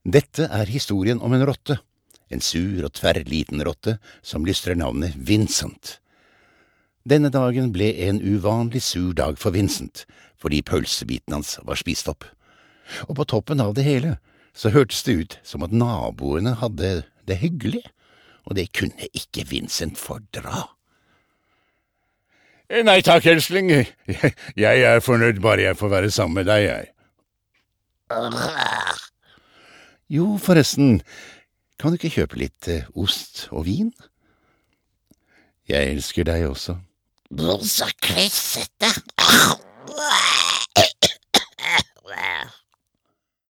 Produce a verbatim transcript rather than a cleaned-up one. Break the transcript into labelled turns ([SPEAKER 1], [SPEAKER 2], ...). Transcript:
[SPEAKER 1] Dette er historien om en rotte, en sur og tverr liten rotte som lystrer navnet Vincent. Denne dagen ble en uvanlig sur dag for Vincent, fordi pølsebiten hans var spist opp. Og på toppen av det hele så hørtes det ut som at naboene hadde det hyggelig, og det kunne ikke Vincent fordra.
[SPEAKER 2] Nei takk, elsling. Jeg, jeg er fornøyd bare jeg får være sammen med deg, jeg.
[SPEAKER 1] Jo, forresten, kan du ikke kjøpe litt eh, ost og vin? Jeg elsker deg også.
[SPEAKER 3] Du er så klissete.